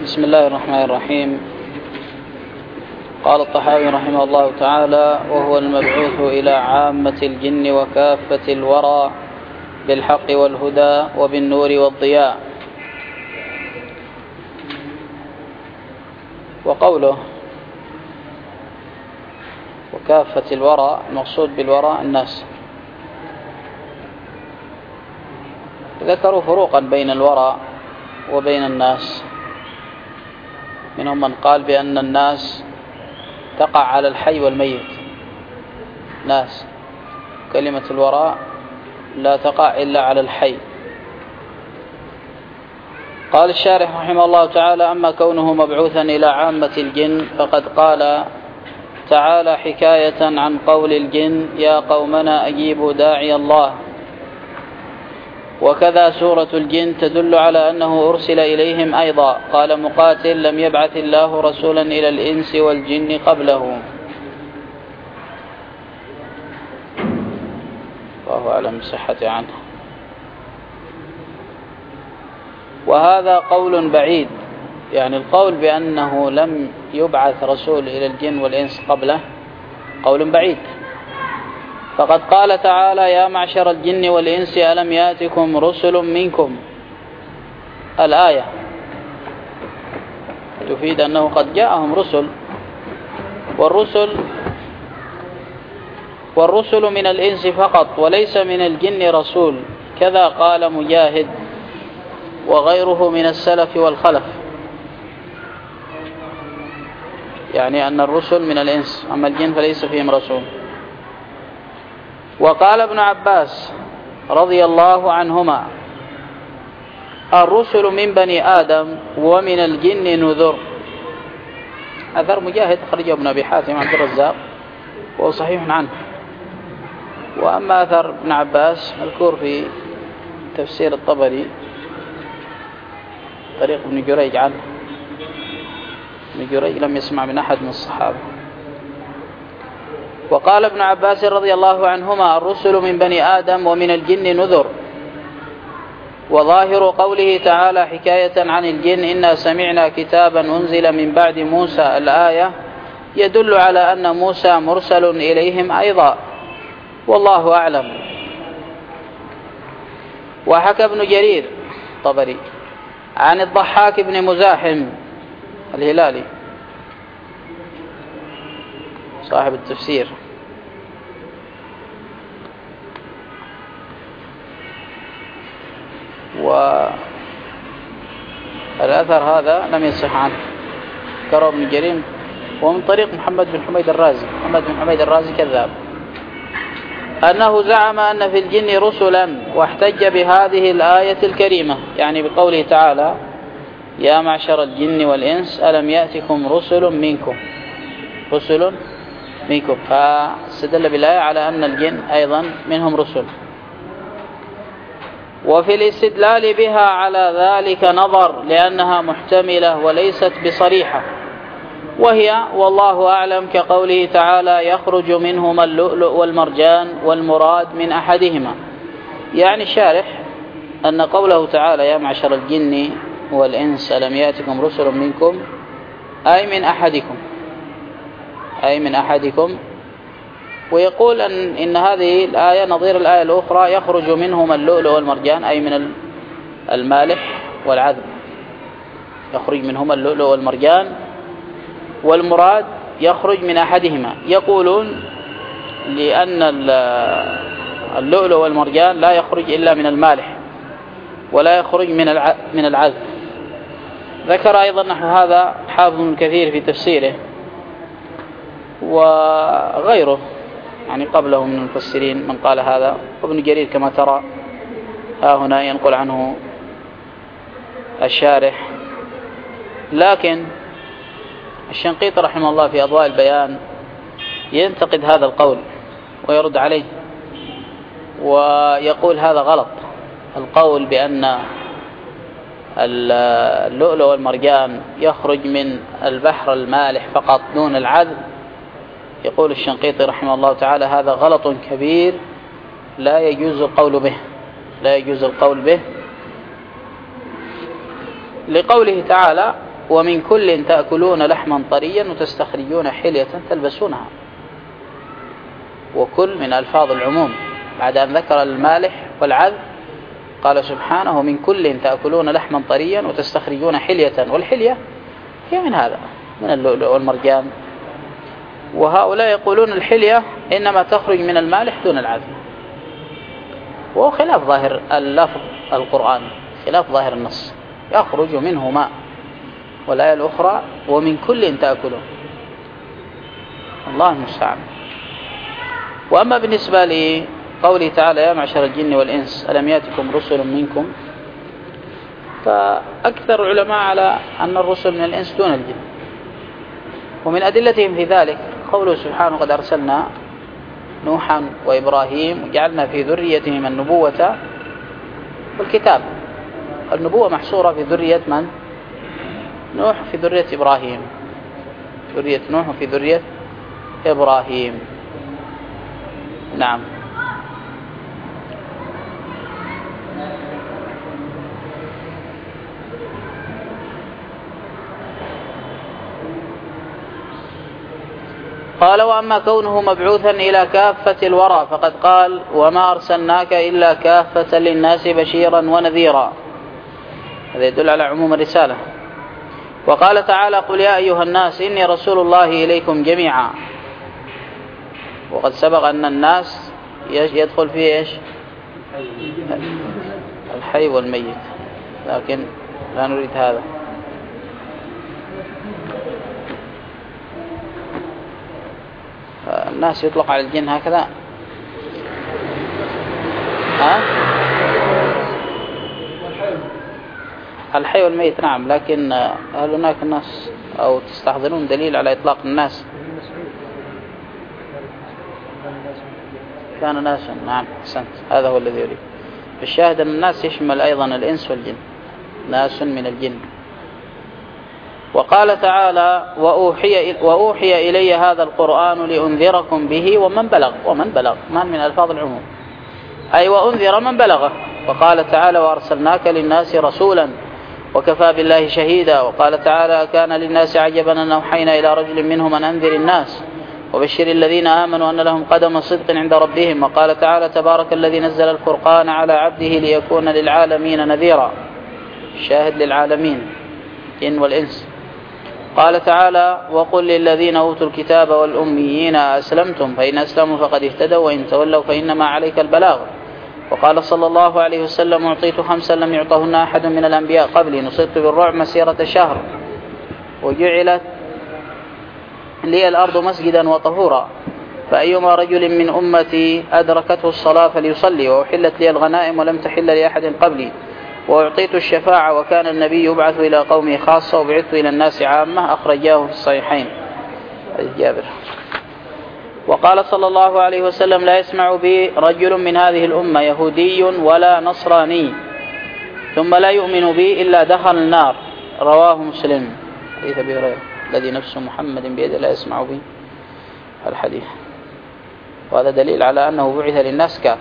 بسم الله الرحمن الرحيم. قال الطحاوي رحمه الله تعالى: وهو المبعوث إلى عامة الجن وكافة الورى بالحق والهدى وبالنور والضياء. وقوله وكافة الورى، المقصود بالورى الناس. ذكروا فروقا بين الورى وبين الناس، منهم من قال بأن الناس تقع على الحي والميت، ناس، كلمة الوراء لا تقع إلا على الحي. قال الشارح رحمه الله تعالى: أما كونه مبعوثا إلى عامة الجن فقد قال تعالى حكاية عن قول الجن: يا قومنا أجيبوا داعي الله. وكذا سورة الجن تدل على أنه أرسل إليهم أيضا. قال مقاتل: لم يبعث الله رسولا إلى الإنس والجن قبله. الله أعلم بصحة عنه. وهذا قول بعيد، يعني القول بأنه لم يبعث رسول إلى الجن والإنس قبله قول بعيد. فقد قال تعالى: يا معشر الجن والإنس ألم يأتكم رسل منكم. الآية تفيد أنه قد جاءهم رسل، والرسل من الإنس فقط وليس من الجن رسول. كذا قال مجاهد وغيره من السلف والخلف، يعني أن الرسل من الإنس، أما الجن فليس فيهم رسول. وقال ابن عباس رضي الله عنهما: الرسل من بني آدم ومن الجن نذر. أثر مجاهد أخرجه ابن أبي حاتم عبد الرزاق وهو صحيح عنه. وأما أثر ابن عباس مذكور في تفسير الطبري طريق ابن جريج عنه. ابن جريج لم يسمع من أحد من الصحابة. وقال ابن عباس رضي الله عنهما: الرسل من بني آدم ومن الجن نذر. وظاهر قوله تعالى حكاية عن الجن: إنا سمعنا كتابا أنزل من بعد موسى، الآية يدل على أن موسى مرسل إليهم أيضا، والله أعلم. وحكى ابن جرير طبري عن الضحاك بن مزاحم الهلالي صاحب التفسير، والأثر هذا لم يصح عنه، ذكره ابن جرير ومن طريق محمد بن حميد الرازي. محمد بن حميد الرازي كذاب، أنه زعم أن في الجن رسلا، واحتج بهذه الآية الكريمة، يعني بقوله تعالى: يا معشر الجن والإنس ألم يأتكم رسل منكم، رسل منكم، فاستدل بالآية على أن الجن أيضا منهم رسل. وفي الاستدلال بها على ذلك نظر، لأنها محتملة وليست بصريحة، وهي والله أعلم كقوله تعالى: يخرج منهما اللؤلؤ والمرجان، والمراد من أحدهما. يعني الشارح أن قوله تعالى: يا معشر الجن والإنس ألم يأتكم رسل منكم، أي من أحدكم، أي من أحدكم. ويقول إن هذه الآية نظير الآية الأخرى: يخرج منهما اللؤلؤ والمرجان، أي من المالح والعذب، يخرج منهما اللؤلؤ والمرجان، والمراد يخرج من أحدهما. يقولون لأن اللؤلؤ والمرجان لا يخرج إلا من المالح ولا يخرج من العذب. ذكر أيضا نحو هذا حافظ كثير في تفسيره وغيره، يعني قبله من المفسرين من قال هذا. وابن جرير كما ترى ها هنا ينقل عنه الشارح. لكن الشنقيطي رحمه الله في أضواء البيان ينتقد هذا القول ويرد عليه، ويقول هذا غلط، القول بأن اللؤلؤ والمرجان يخرج من البحر المالح فقط دون العذب. يقول الشنقيطي رحمه الله تعالى: هذا غلط كبير لا يجوز القول به، لا يجوز القول به، لقوله تعالى: ومن كل تأكلون لحما طريا وتستخرجون حلية تلبسونها. وكل من ألفاظ العموم بعد أن ذكر المالح والعذب قال سبحانه ومن كل تأكلون لحما طريا وتستخرجون حلية، والحلية هي من هذا، من اللؤلؤ والمرجان. وهؤلاء يقولون الحلية إنما تخرج من المالح دون العذب، وهو خلاف ظاهر اللفظ القرآني، خلاف ظاهر النص، يخرج منه ماء. والآية الأخرى ومن كل تأكلون، الله المستعان. وأما بالنسبة لقوله تعالى يا معشر الجن والإنس ألم يأتكم رسل منكم، فأكثر العلماء على أن الرسل من الإنس دون الجن، ومن أدلتهم في ذلك قوله سبحانه قد أرسلنا نوحا وإبراهيم وجعلنا في ذريتهم النبوة والكتاب. النبوة محصورة في ذرية من؟ نوح، في ذرية إبراهيم، ذرية نوح وفي ذرية إبراهيم. نعم. قال وأما كونه مبعوثا إلى كافة الورى فقد قال وما أرسلناك إلا كافة للناس بشيرا ونذيرا، هذا يدل على عموم الرسالة. وقال تعالى قل يا أيها الناس إني رسول الله إليكم جميعا، وقد سبق أن الناس يدخل فيه إيش؟ الحي والميت، لكن لا نريد هذا. الناس يطلق على الجن هكذا، الحي والميت نعم، لكن هل هناك ناس أو تستحضرون دليل على إطلاق الناس؟ كان ناسا، نعم أحسنت، هذا هو الذي يريد. الشاهد أن الناس يشمل أيضا الإنس والجن، ناس من الجن. وقال تعالى وأوحي إلي هذا القرآن لأنذركم به ومن بلغ ما من ألفاظ العموم، أي وأنذر من بلغه. وقال تعالى وأرسلناك للناس رسولا وكفى بالله شهيدا. وقال تعالى كان للناس عجبا أن أوحينا إلى رجل منهم أن أنذر الناس وبشر الذين آمنوا أن لهم قدم صدق عند ربهم. وقال تعالى تبارك الذي نزل الفرقان على عبده ليكون للعالمين نذيرا، الشاهد للعالمين الجن والإنس. قال تعالى وقل للذين أوتوا الكتاب والأميين أسلمتم فإن أسلموا فقد اهتدوا وإن تولوا فإنما عليك البلاغ. وقال صلى الله عليه وسلم أعطيت 5 لم يعطهن أحد من الأنبياء قبلي، نصرت بالرعب مسيرة شهر وجعلت لي الأرض مسجدا وطهورا، فأيما رجل من أمتي أدركته الصلاة فليصلي، وأحلت لي الغنائم ولم تحل لأحد قبلي، وأعطيت الشفاعة وكان النبي يبعث إلى قومه خاصة وبعثت إلى الناس عامة، أخرجاه في الصحيحين. جابر. وقال صلى الله عليه وسلم لا يسمع بي رجل من هذه الأمة يهودي ولا نصراني ثم لا يؤمن بي إلا دخل النار، رواه مسلم. حديث أبي هريرة الذي نفس محمد بيده لا يسمع بي الحديث، وهذا دليل على أنه بعث للناس كافة.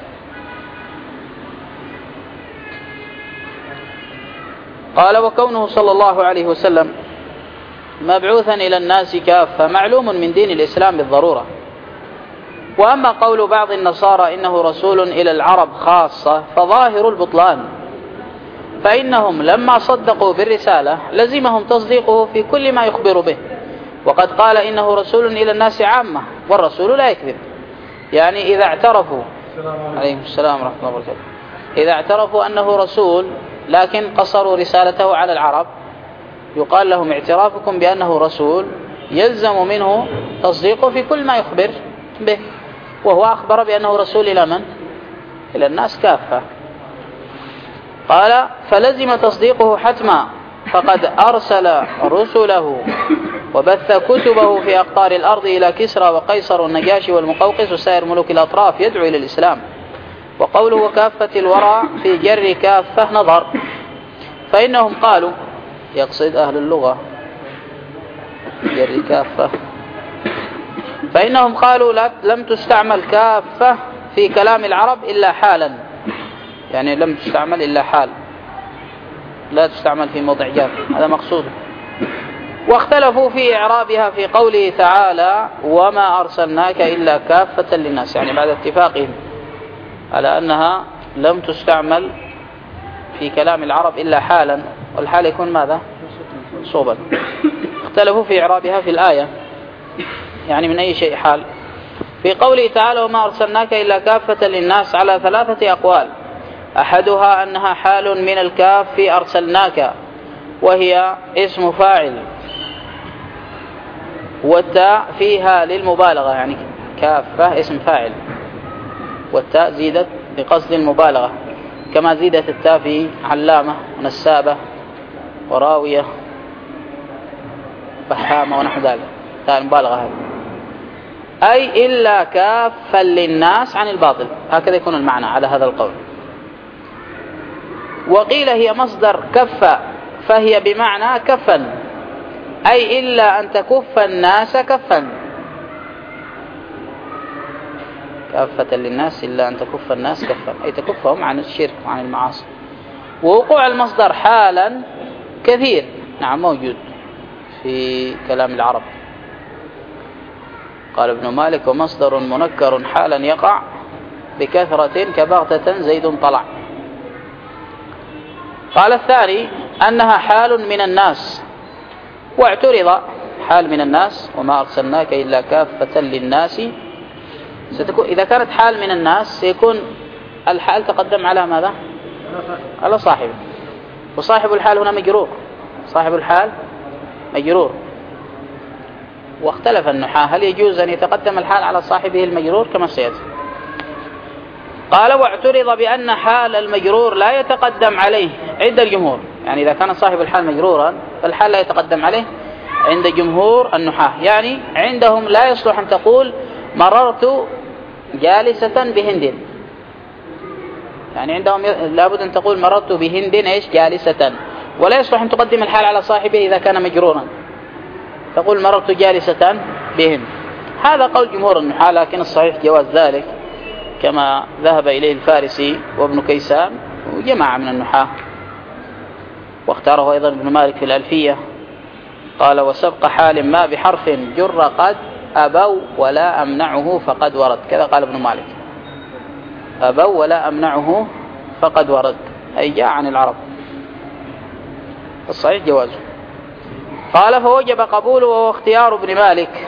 قال وكونه صلى الله عليه وسلم مبعوثا إلى الناس كافة معلوم من دين الإسلام بالضرورة. وأما قول بعض النصارى إنه رسول إلى العرب خاصة فظاهر البطلان، فإنهم لما صدقوا بالرسالة لزمهم تصديقه في كل ما يخبر به، وقد قال إنه رسول إلى الناس عامة والرسول لا يكذب. يعني إذا اعترفوا عليهم السلام ورحمة الله وبركاته، إذا اعترفوا أنه رسول لكن قصروا رسالته على العرب يقال لهم اعترافكم بأنه رسول يلزم منه تصديقه في كل ما يخبر به، وهو أخبر بأنه رسول إلى من؟ إلى الناس كافة. قال فلزم تصديقه حتما، فقد أرسل رسله وبث كتبه في أقطار الأرض إلى كسرى وقيصر والنجاشي والمقوقس وسائر ملوك الأطراف يدعو إلى الإسلام. وقوله وكافة الورى في جر كافة نظر، فإنهم قالوا يقصد أهل اللغة جر كافة، فإنهم قالوا لم تستعمل كافة في كلام العرب إلا حالا، يعني لم تستعمل إلا حال، لا تستعمل في موضع جر، هذا مقصود. واختلفوا في إعرابها في قوله تعالى وما أرسلناك إلا كافة للناس، يعني بعد اتفاقهم على أنها لم تستعمل في كلام العرب إلا حالا، والحال يكون ماذا؟ منصوبا. اختلفوا في إعرابها في الآية، يعني من أي شيء حال. في قوله تعالى وما أرسلناك إلا كافة للناس على 3 أقوال، أحدها أنها حال من الكاف في أرسلناك وهي اسم فاعل، والتاء فيها للمبالغة، يعني كافة اسم فاعل والتاء زيدت بقصد المبالغة، كما زيدت التاء في علامة ونسابة وراوية فحامة ونحو ذلك، تاء المبالغة هذه. أي إلا كافا للناس عن الباطل، هكذا يكون المعنى على هذا القول. وقيل هي مصدر كف، فهي بمعنى كفا، أي إلا أن تكف الناس كفا، كافة للناس إلا أن تكف الناس كفا، أي تكفهم عن الشرك وعن المعاصي. ووقوع المصدر حالا كثير، نعم موجود في كلام العرب. قال ابن مالك ومصدر منكر حالا يقع بكثرة كبغتة زيد طلع. قال الثاني أنها حال من الناس، واعترض حال من الناس وما أرسلناك إلا كافة للناس، ستكون إذا كانت حال من الناس سيكون الحال تقدم على ماذا؟ على صاحبه، وصاحب الحال هنا مجرور، صاحب الحال مجرور. واختلف النحاة هل يجوز أن يتقدم الحال على صاحبه المجرور كما سيأتي. قال واعترض بأن حال المجرور لا يتقدم عليه عند الجمهور، يعني إذا كان صاحب الحال مجرورا فالحال لا يتقدم عليه عند جمهور النحاة، يعني عندهم لا يصلح أن تقول مررت جالسة بهند، يعني عندهم لابد أن تقول مررت بهند إيش جالسة، ولا يصلح أن تقدم الحال على صاحبه إذا كان مجرورا، تقول مررت جالسة بهند. هذا قول جمهور النحاة، لكن الصحيح جواز ذلك كما ذهب إليه الفارسي وابن كيسان وجماعة من النحاة، واختاره أيضا ابن مالك في الألفية. قال وسبق حال ما بحرف جر قد أبوا ولا أمنعه فقد ورد، كذا قال ابن مالك، أبوا ولا أمنعه فقد ورد، أي جاء عن العرب، الصحيح جوازه. قال فوجب قبوله وهو اختيار ابن مالك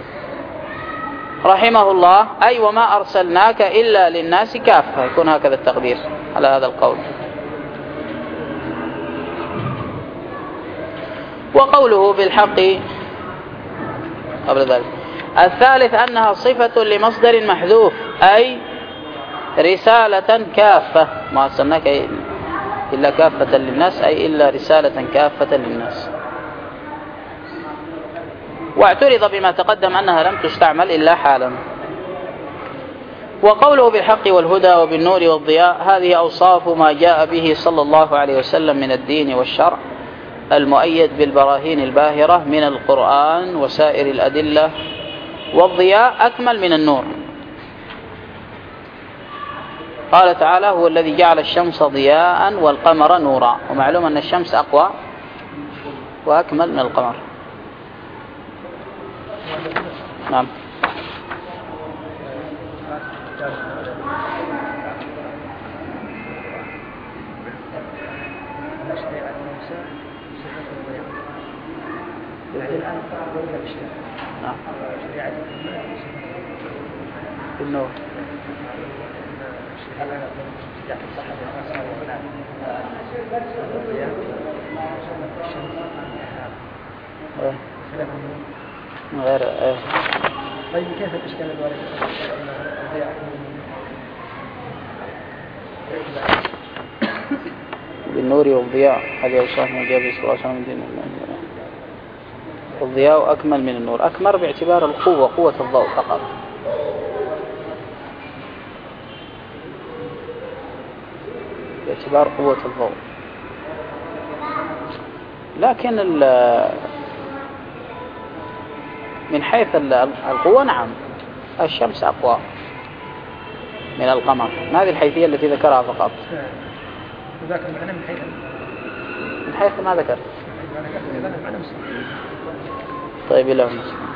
رحمه الله، أي وما أرسلناك إلا للناس كافة، يكون هكذا التقدير على هذا القول. وقوله بالحق قبل ذلك. الثالث أنها صفة لمصدر محذوف، أي رسالة كافة، ما أرسلناك إلا كافة للناس، أي إلا رسالة كافة للناس. واعترض بما تقدم أنها لم تستعمل إلا حالا. وقوله بالحق والهدى وبالنور والضياء، هذه أوصاف ما جاء به صلى الله عليه وسلم من الدين والشرع المؤيد بالبراهين الباهرة من القرآن وسائر الأدلة. والضياء أكمل من النور. قال تعالى هو الذي جعل الشمس ضياء والقمر نورا، ومعلوم أن الشمس أقوى وأكمل من القمر. نعم. بالنور. غير طيب كيف الإشكال الوارد بالنور والضياء؟ هذه أوصاف ما جاء به صلى الله عليه وسلم من دين الله. الضياء أكمل من النور، أكمل باعتبار القوة، قوة الضوء فقط، باعتبار قوة الضوء. لكن من حيث القوة نعم الشمس أقوى من القمر، هذه الحيثية التي ذكرها فقط. وذاك المعنى من حيث ما ذكر طيب إلى هنا.